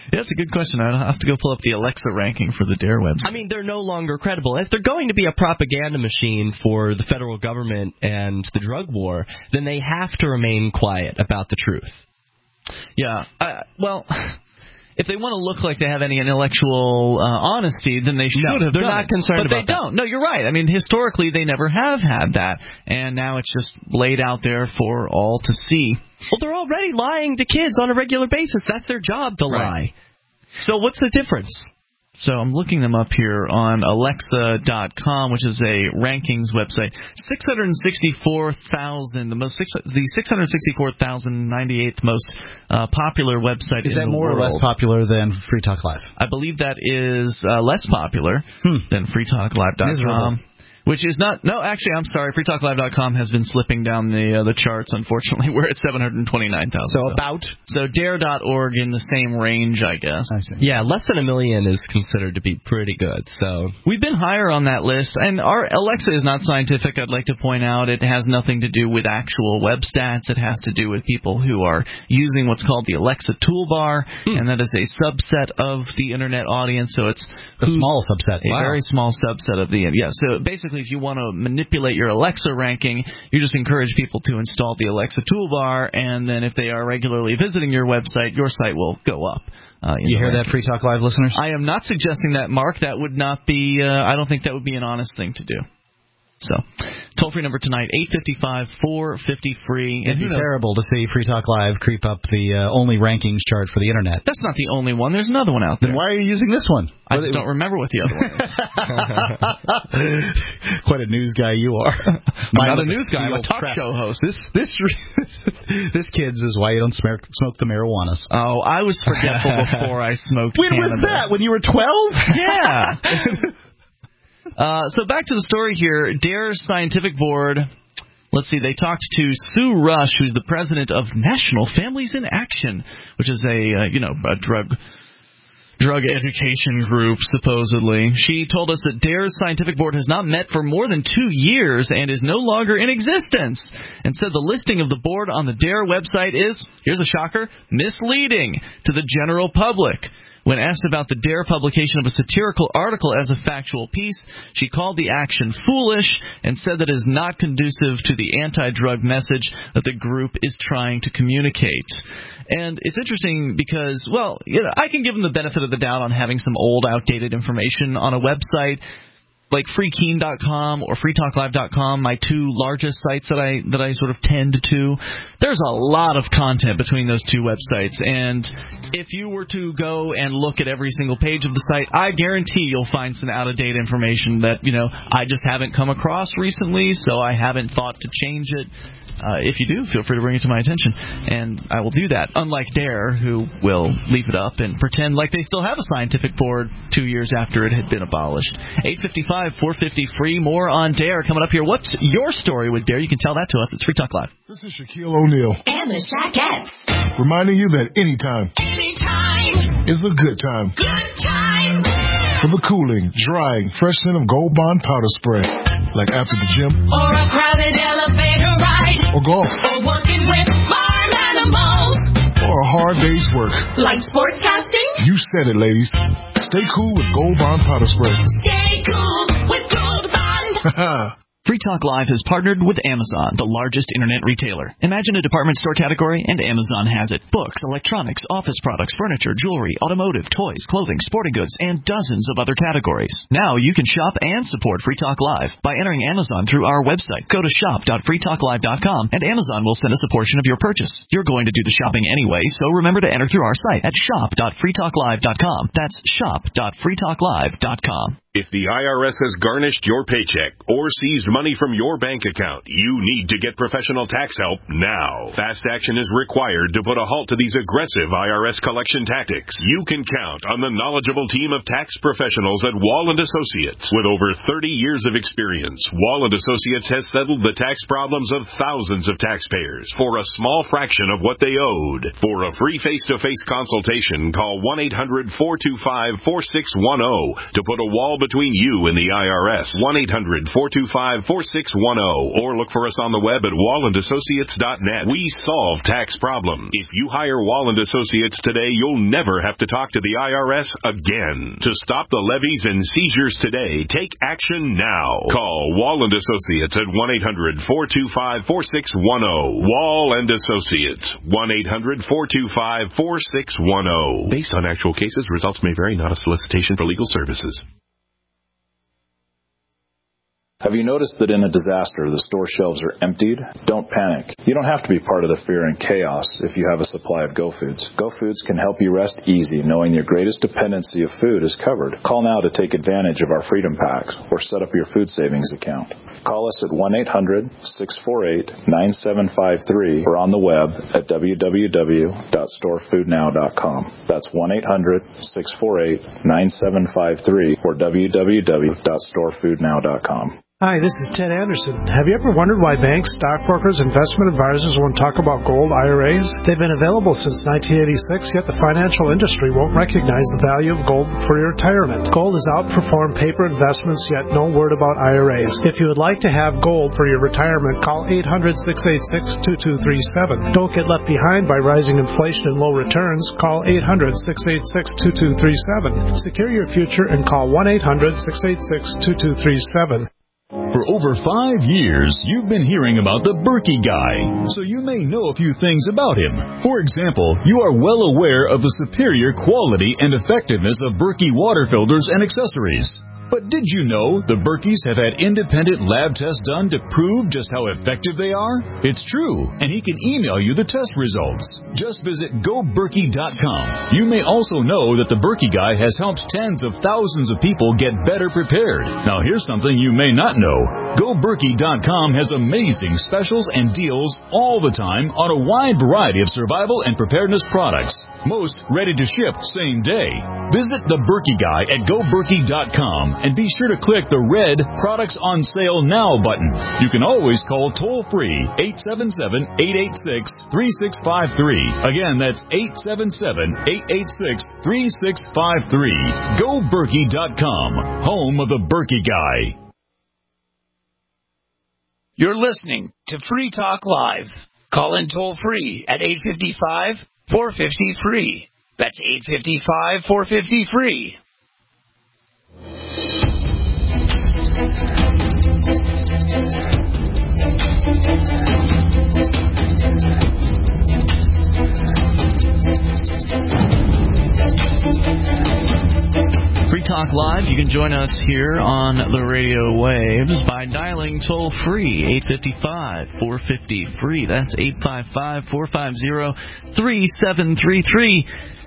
Yeah, that's a good question. I'll have to go pull up the Alexa ranking for the Dare website. I mean, they're no longer credible. If they're going to be a propaganda machine for the federal government and the drug war, then they have to remain quiet about the truth. Yeah. Uh, well, if they want to look like they have any intellectual uh, honesty, then they should no, have they're done not it. concerned but about they don't. No, you're right. I mean, historically, they never have had that, and now it's just laid out there for all to see. Well, they're already lying to kids on a regular basis. That's their job to Right. lie. So what's the difference? So I'm looking them up here on Alexa dot com, which is a rankings website. six hundred sixty-four thousand, the most six, the six hundred sixty-four thousand ninety-eighth most uh, popular website in the world. Is that more or less popular than Free Talk Live? I believe that is uh, less popular hmm. than Free Talk Live dot com. Which is not, no, actually, I'm sorry, Free Talk Live dot com has been slipping down the uh, the charts, unfortunately. We're at seven hundred twenty-nine thousand. So, so about? So Dare dot org in the same range, I guess. I see. Yeah, less than a million is considered to be pretty good. So we've been higher on that list, and our Alexa is not scientific, I'd like to point out. It has nothing to do with actual web stats. It has to do with people who are using what's called the Alexa toolbar, hmm. and that is a subset of the Internet audience, so it's a small subset. A wow. very small subset of the, yeah, so basically if you want to manipulate your Alexa ranking, you just encourage people to install the Alexa toolbar, and then if they are regularly visiting your website, your site will go up. Uh, you hear rankings. that, Free Talk Live listeners? I am not suggesting that, Mark. That would not be, uh, I don't think that would be an honest thing to do. So, toll-free number tonight, eight five five, four five zero, free. It'd be terrible to see Free Talk Live creep up the uh, only rankings chart for the Internet. That's not the only one. There's another one out there. Then why are you using this one? I just don't remember what the other one is. Quite a news guy you are. I'm not a news guy. I'm a talk crap. show host. This this this kid's is why you don't smoke, smoke the marijuanas. Oh, I was forgetful before I smoked when cannabis. When was that? When you were twelve? Yeah. Uh, so back to the story here. Dare's scientific board, let's see, they talked to Sue Rush, who's the president of National Families in Action, which is a, uh, you know, a drug drug education group, supposedly. She told us that Dare's scientific board has not met for more than two years and is no longer in existence, and said the listing of the board on the Dare website is, here's a shocker, misleading to the general public. When asked about the Dare publication of a satirical article as a factual piece, she called the action foolish and said that it is not conducive to the anti-drug message that the group is trying to communicate. And it's interesting because, well, you know, I can give them the benefit of the doubt on having some old, outdated information on a website. Like free keen dot com or free talk live dot com, my two largest sites that I that I sort of tend to, there's a lot of content between those two websites. And if you were to go and look at every single page of the site, I guarantee you'll find some out-of-date information that, you know, I just haven't come across recently, so I haven't thought to change it. Uh, if you do, feel free to bring it to my attention, and I will do that, unlike Dare, who will leave it up and pretend like they still have a scientific board two years after it had been abolished. eight five five, four five zero, free. More on Dare coming up here. What's your story with Dare? You can tell that to us. It's Free Talk Live. This is Shaquille O'Neal. And the Shaquettes. Reminding you that anytime, anytime is a good time. Good time. For the cooling, drying, fresh scent of Gold Bond powder spray. Like after the gym. Or a crowded elevator ride. Or golf. Or working with farm animals. Or a hard day's work. Like sportscasting. You said it, ladies. Stay cool with Gold Bond powder spray. Stay cool with Gold Bond. Free Talk Live has partnered with Amazon, the largest internet retailer. Imagine a department store category, and Amazon has it. Books, electronics, office products, furniture, jewelry, automotive, toys, clothing, sporting goods, and dozens of other categories. Now you can shop and support Free Talk Live by entering Amazon through our website. Go to shop dot free talk live dot com, and Amazon will send us a portion of your purchase. You're going to do the shopping anyway, so remember to enter through our site at shop dot free talk live dot com. That's shop dot free talk live dot com. If the I R S has garnished your paycheck or seized money from your bank account, you need to get professional tax help now. Fast action is required to put a halt to these aggressive I R S collection tactics. You can count on the knowledgeable team of tax professionals at Wall and Associates. With over thirty years of experience, Wall and Associates has settled the tax problems of thousands of taxpayers for a small fraction of what they owed. For a free face-to-face consultation, call one eight hundred, four two five, four six one zero to put a wall between between you and the I R S. one eight hundred four two five four six one zero or look for us on the web at wall and associates dot net. We solve tax problems. If you hire Wall and Associates today, you'll never have to talk to the I R S again. To stop the levies and seizures today, take action now. Call Wall and Associates at one eight hundred four two five four six one zero. Wall and Associates, one eight hundred four two five four six one zero. Based on actual cases, results may vary, not a solicitation for legal services. Have you noticed that in a disaster, the store shelves are emptied? Don't panic. You don't have to be part of the fear and chaos if you have a supply of Go Foods. Go Foods can help you rest easy knowing your greatest dependency of food is covered. Call now to take advantage of our Freedom Packs or set up your food savings account. Call us at one eight hundred six four eight nine seven five three or on the web at w w w dot store food now dot com. That's one eight hundred six four eight nine seven five three or w w w dot store food now dot com. Hi, this is Ted Anderson. Have you ever wondered why banks, stockbrokers, investment advisors won't talk about gold I R As? They've been available since nineteen eighty-six, yet the financial industry won't recognize the value of gold for your retirement. Gold has outperformed paper investments, yet no word about I R As. If you would like to have gold for your retirement, call eight hundred six eight six two two three seven. Don't get left behind by rising inflation and low returns. Call eight hundred six eight six two two three seven. Secure your future and call one eight hundred six eight six two two three seven. For over five years, you've been hearing about the Berkey Guy, so you may know a few things about him. For example, you are well aware of the superior quality and effectiveness of Berkey water filters and accessories. But did you know the Berkeys have had independent lab tests done to prove just how effective they are? It's true, and he can email you the test results. Just visit go berkey dot com. You may also know that the Berkey Guy has helped tens of thousands of people get better prepared. Now here's something you may not know. go berkey dot com has amazing specials and deals all the time on a wide variety of survival and preparedness products. Most ready to ship same day. Visit the Berkey Guy at go berkey dot com and be sure to click the red Products on Sale Now button. You can always call toll-free eight seven seven eight eight six three six five three. Again, that's eight seven seven eight eight six three six five three. go berkey dot com, home of the Berkey Guy. You're listening to Free Talk Live. Call in toll-free at eight five five four five zero free. That's eight five five four five zero free. Free Talk Live, you can join us here on the radio waves by dialing toll-free eight five five four five zero free. That's eight five five four five zero three seven three three.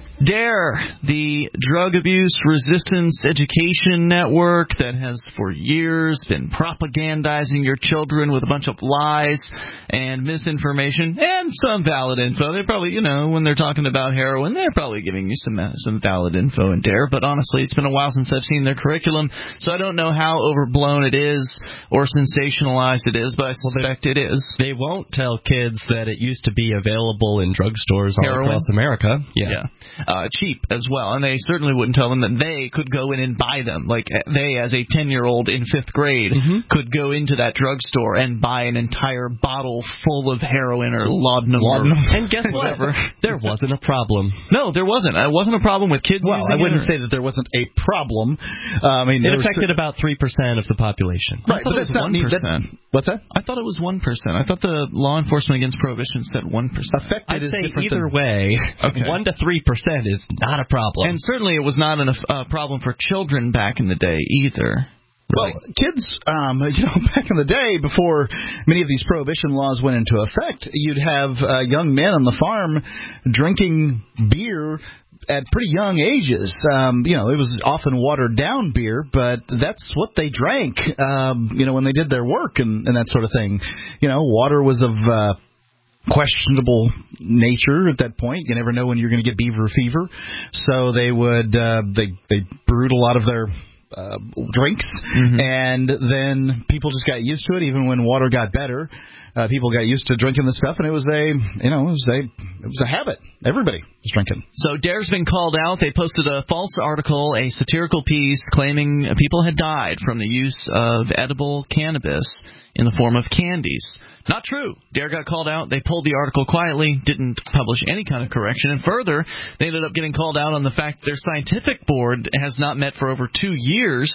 DARE, the Drug Abuse Resistance Education Network that has for years been propagandizing your children with a bunch of lies and misinformation and some valid info. They're probably, you know, when they're talking about heroin, they're probably giving you some some valid info in DARE. But honestly, it's been a while since I've seen their curriculum, so I don't know how overblown it is or sensationalized it is, but I suspect well, they, it is. They won't tell kids that it used to be available in drugstores all heroin? across America. Yeah. yeah. Uh, cheap as well, and they certainly wouldn't tell them that they could go in and buy them. Like they, as a ten-year-old in fifth grade, mm-hmm. could go into that drugstore and buy an entire bottle full of heroin or laudanum. laudanum. Or and guess whatever, there wasn't a problem. No, there wasn't. It wasn't a problem with kids. Well, using I wouldn't it say that there wasn't a problem. Uh, I mean, it affected about three percent of the population. Right, but that's not one percent. What's that? I thought it was one percent. I thought the law enforcement against prohibition said one percent. Affected I'd is say different either than... way, okay. one to three percent is not a problem. And certainly it was not a uh, problem for children back in the day either. Well, kids, um, you know, back in the day, before many of these prohibition laws went into effect, you'd have uh, young men on the farm drinking beer at pretty young ages. Um, you know, it was often watered down beer, but that's what they drank, um, you know, when they did their work and, and that sort of thing. You know, water was of uh, questionable nature at that point. You never know when you're going to get beaver fever. So they would, uh, they, they brewed a lot of their uh, drinks, mm-hmm. and then people just got used to it. Even when water got better, uh, people got used to drinking this stuff, and it was a, you know, it was a, it was a habit. Everybody was drinking. So Dare's been called out. They posted a false article, a satirical piece claiming people had died from the use of edible cannabis in the form of candies. Not true. Dare got called out. They pulled the article quietly, didn't publish any kind of correction. And further, they ended up getting called out on the fact their scientific board has not met for over two years.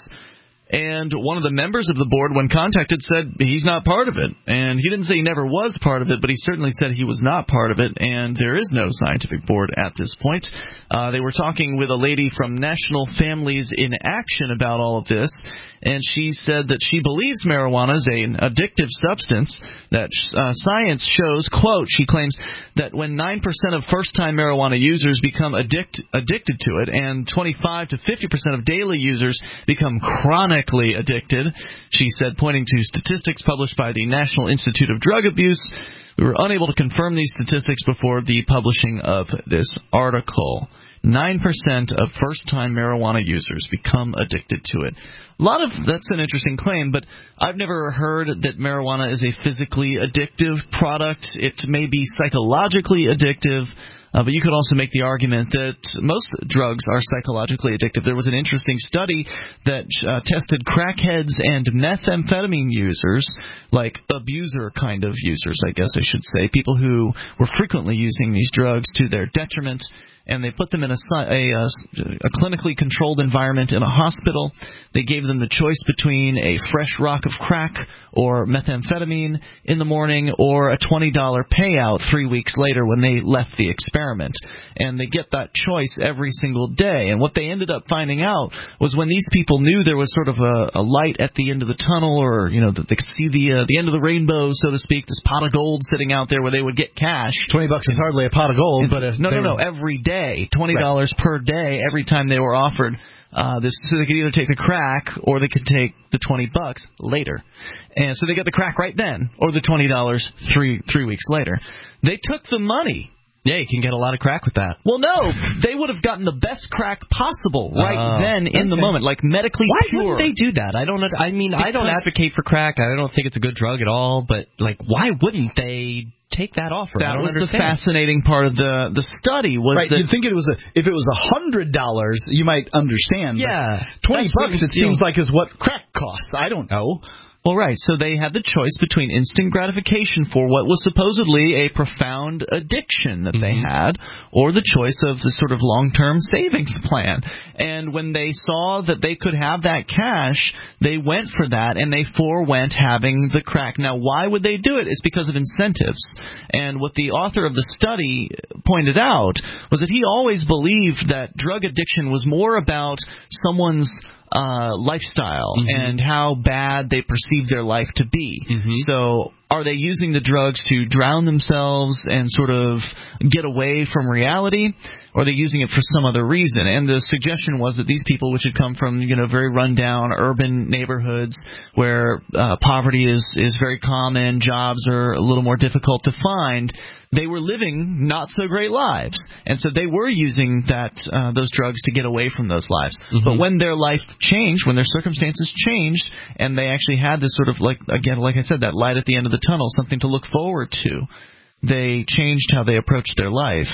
And one of the members of the board, when contacted, said he's not part of it. And he didn't say he never was part of it, but he certainly said he was not part of it. And there is no scientific board at this point. Uh, they were talking with a lady from National Families in Action about all of this. And she said that she believes marijuana is an addictive substance, that uh, science shows, quote, she claims that when nine percent of first-time marijuana users become addict, addicted to it, and twenty-five to fifty percent of daily users become chronically addicted, she said, pointing to statistics published by the National Institute of Drug Abuse. We were unable to confirm these statistics before the publishing of this article. nine percent of first-time marijuana users become addicted to it. A lot of that's an interesting claim, but I've never heard that marijuana is a physically addictive product. It may be psychologically addictive. Uh, but you could also make the argument that most drugs are psychologically addictive. There was an interesting study that uh, tested crackheads and methamphetamine users, like abuser kind of users, I guess I should say, people who were frequently using these drugs to their detriment, and they put them in a, a, a clinically controlled environment in a hospital. They gave them the choice between a fresh rock of crack or methamphetamine in the morning, or a twenty dollars payout three weeks later when they left the experiment. And they get that choice every single day. And what they ended up finding out was when these people knew there was sort of a, a light at the end of the tunnel, or, you know, that they could see the uh, the end of the rainbow, so to speak, this pot of gold sitting out there where they would get cash. twenty bucks is hardly a pot of gold, but if no, no, no, every day, twenty dollars right. per day, every time they were offered uh, this, so they could either take the crack or they could take the twenty bucks later. And so they got the crack right then, or the twenty dollars three three weeks later. They took the money. Yeah, you can get a lot of crack with that. Well, no, they would have gotten the best crack possible right uh, then in okay. the moment, like medically Why pure. Why wouldn't they do that? I don't. I mean, because I don't advocate for crack. I don't think it's a good drug at all. But like, why wouldn't they take that offer? That I don't was understand. the fascinating part of the the study. Was right? That You'd think it was a, if it was a hundred dollars, you might understand. Yeah, twenty bucks. It seems like is what crack costs. I don't know. Well, right, so they had the choice between instant gratification for what was supposedly a profound addiction that they had, or the choice of the sort of long-term savings plan. And when they saw that they could have that cash, they went for that, and they forewent having the crack. Now, why would they do it? It's because of incentives. And what the author of the study pointed out was that he always believed that drug addiction was more about someone's Uh, lifestyle mm-hmm. and how bad they perceive their life to be. Mm-hmm. So are they using the drugs to drown themselves and sort of get away from reality, or are they using it for some other reason? And the suggestion was that these people, which had come from, you know, very rundown urban neighborhoods where uh, poverty is, is very common, jobs are a little more difficult to find, they were living not so great lives, and so they were using that uh, those drugs to get away from those lives. Mm-hmm. But when their life changed, when their circumstances changed, and they actually had this sort of, like, again, like I said, that light at the end of the tunnel, something to look forward to, they changed how they approached their life.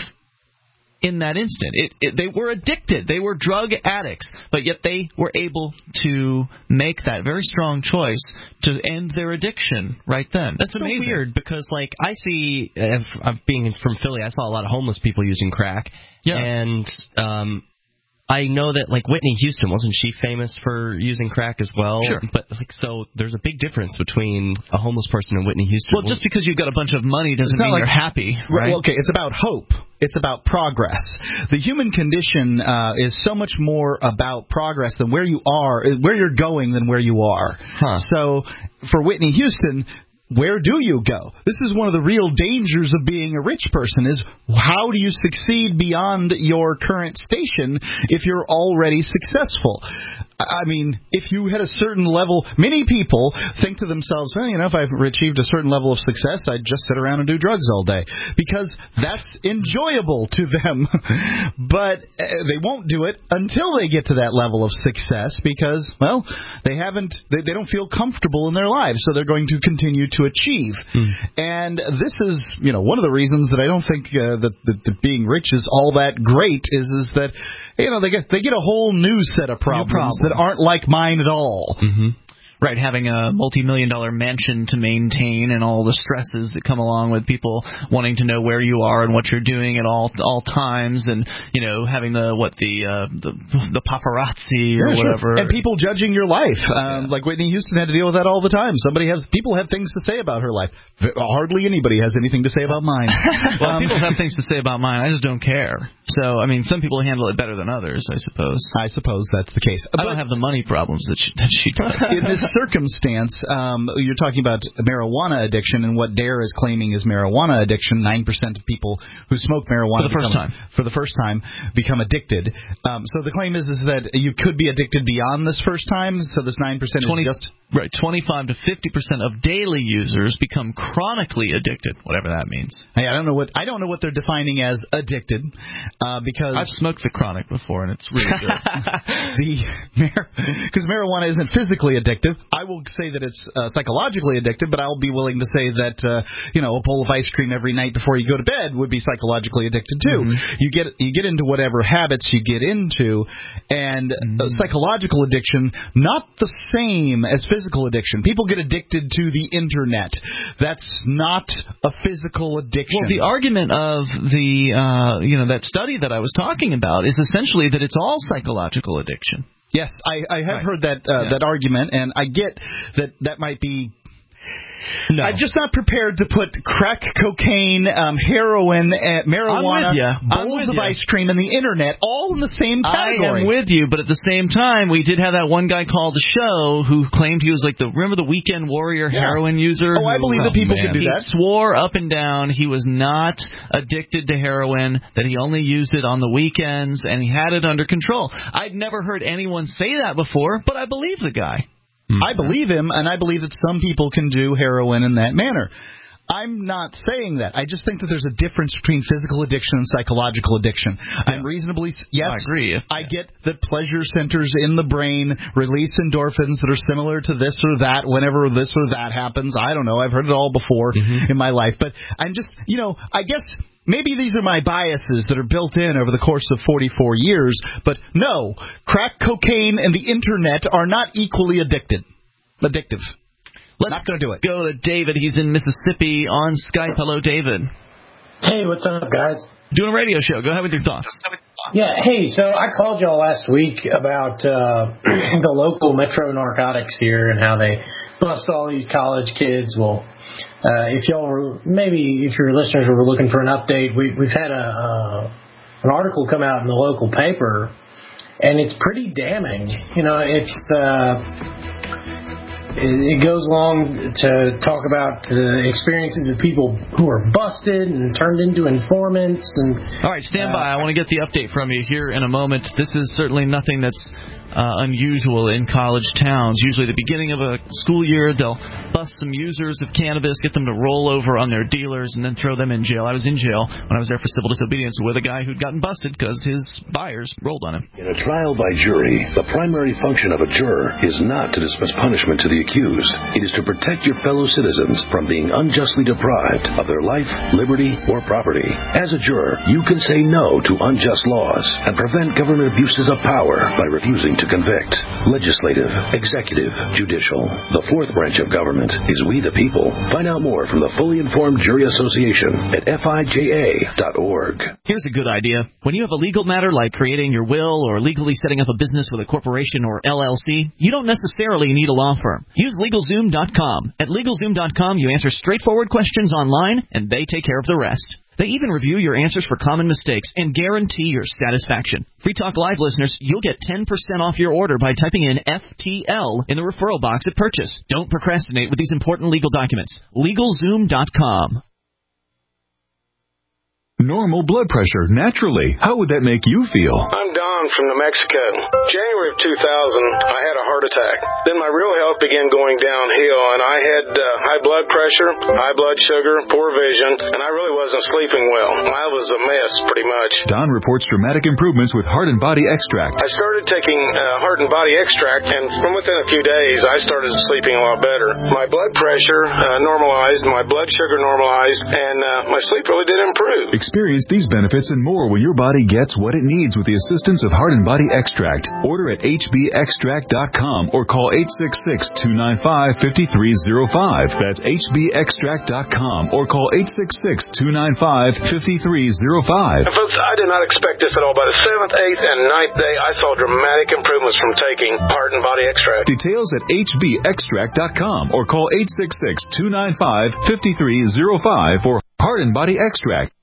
In that instant, it, it, they were addicted. They were drug addicts, but yet they were able to make that very strong choice to end their addiction right then. That's so amazing. Weird because, like, I see, if I'm being from Philly, I saw a lot of homeless people using crack, yeah. and um, I know that, like, Whitney Houston, wasn't she famous for using crack as well? Sure. But, like, so there's a big difference between a homeless person and Whitney Houston. Well, just because you've got a bunch of money doesn't mean like, you're happy, right? Well, okay, it's about hope. It's about progress. The human condition uh, is so much more about progress than where you are, where you're going than where you are. Huh. So for Whitney Houston, where do you go? This is one of the real dangers of being a rich person, is how do you succeed beyond your current station if you're already successful? I mean, if you had a certain level, many people think to themselves, well, you know, if I've achieved a certain level of success, I'd just sit around and do drugs all day because that's enjoyable to them. But they won't do it until they get to that level of success because, well, they haven't, they, they don't feel comfortable in their lives, so they're going to continue to achieve. Mm. And this is, you know, one of the reasons that I don't think uh, that, that, that being rich is all that great is is that, you know, they get they get a whole new set of problems, problems. that aren't like mine at all. Mm-hmm. Right, having a multi-million dollar mansion to maintain and all the stresses that come along with people wanting to know where you are and what you're doing at all all times, and you know having the what the uh, the, the paparazzi or yeah, whatever, sure. and people judging your life. Um, yeah. Like Whitney Houston had to deal with that all the time. Somebody has people have things to say about her life. Hardly anybody has anything to say about mine. well, um, people have things to say about mine. I just don't care. So I mean, some people handle it better than others, I suppose. I suppose that's the case. I but, don't have the money problems that she, that she does. In this circumstance, um, you're talking about marijuana addiction, and what Dare is claiming is marijuana addiction. Nine percent of people who smoke marijuana for the first become, time for the first time become addicted. Um, so the claim is is that you could be addicted beyond this first time. So this nine percent is just right. Twenty-five to fifty percent of daily users become chronically addicted, whatever that means. Hey, I don't know what I don't know what they're defining as addicted, uh, because I've smoked the chronic before, and it's really good. the because marijuana isn't physically addictive. I will say that it's uh, psychologically addictive, but I'll be willing to say that uh, you know a bowl of ice cream every night before you go to bed would be psychologically addicted too. Mm-hmm. You get you get into whatever habits you get into, and mm-hmm. uh, psychological addiction not the same as physical addiction. People get addicted to the internet. That's not a physical addiction. Well, the argument of the uh, you know that study that I was talking about is essentially that it's all psychological addiction. Yes, I, I have right. heard that uh, yeah. that argument, and I get that that might be. No. I'm just not prepared to put crack cocaine, um, heroin, uh, marijuana, bowls of you. ice cream, and the internet all in the same category. I am with you, but at the same time, we did have that one guy called the show who claimed he was like the remember the Weekend Warrior yeah. heroin user. Oh, I believe who, that people man. can do he that. He swore up and down he was not addicted to heroin, that he only used it on the weekends, and he had it under control. I'd never heard anyone say that before, but I believe the guy. I believe him, and I believe that some people can do heroin in that manner. I'm not saying that. I just think that there's a difference between physical addiction and psychological addiction. Yeah. I'm reasonably yes. I agree. I yeah. get that pleasure centers in the brain release endorphins that are similar to this or that whenever this or that happens. I don't know. I've heard it all before mm-hmm. in my life, but I'm just, you know, I guess. Maybe these are my biases that are built in over the course of forty-four years, but no, crack cocaine and the internet are not equally addicted. Addictive. Let's not going to do it. Go to David. He's in Mississippi on Skype. Hello, David. Hey, what's up, guys? Doing a radio show. Go ahead with your thoughts. Yeah, hey, so I called y'all last week about uh, the local Metro Narcotics here and how they bust all these college kids. Well, uh, if y'all were, maybe if your listeners were looking for an update, we, we've had a uh, an article come out in the local paper, and it's pretty damning. You know, it's... Uh, It goes along to talk about the experiences of people who are busted and turned into informants. And all right, stand uh, by. I want to get the update from you here in a moment. This is certainly nothing that's uh, unusual in college towns. Usually the beginning of a school year, they'll bust some users of cannabis, get them to roll over on their dealers, and then throw them in jail. I was in jail when I was there for civil disobedience with a guy who'd gotten busted because his buyers rolled on him. In a trial by jury, the primary function of a juror is not to dispense punishment to the accused. It is to protect your fellow citizens from being unjustly deprived of their life, liberty, or property. As a juror, you can say no to unjust laws and prevent government abuses of power by refusing to convict. Legislative, executive, judicial. The fourth branch of government is we the people. Find out more from the Fully Informed Jury Association at F I J A dot org. Here's a good idea. When you have a legal matter like creating your will or legally setting up a business with a corporation or L L C, you don't necessarily need a law firm. Use LegalZoom dot com. At LegalZoom dot com, you answer straightforward questions online, and they take care of the rest. They even review your answers for common mistakes and guarantee your satisfaction. Free Talk Live listeners, you'll get ten percent off your order by typing in F T L in the referral box at purchase. Don't procrastinate with these important legal documents. LegalZoom dot com. Normal blood pressure, naturally. How would that make you feel? I'm Don Don from New Mexico. January of two thousand, I had a heart attack. Then my real health began going downhill, and I had uh, high blood pressure, high blood sugar, poor vision, and I really wasn't sleeping well. I was a mess, pretty much. Don reports dramatic improvements with Heart and Body Extract. I started taking uh, Heart and Body Extract, and from within a few days, I started sleeping a lot better. My blood pressure uh, normalized, my blood sugar normalized, and uh, my sleep really did improve. Experience these benefits and more when your body gets what it needs with the assistance of Heart and Body Extract. Order at H B extract dot com or call eight six six, two nine five, five three zero five. That's H B extract dot com or call eight six six, two nine five, five three zero five. And folks, I did not expect this at all. By the seventh, eighth, and ninth day, I saw dramatic improvements from taking Heart and Body Extract. Details at H B extract dot com or call eight six six, two nine five, five three zero five for Heart and Body Extract.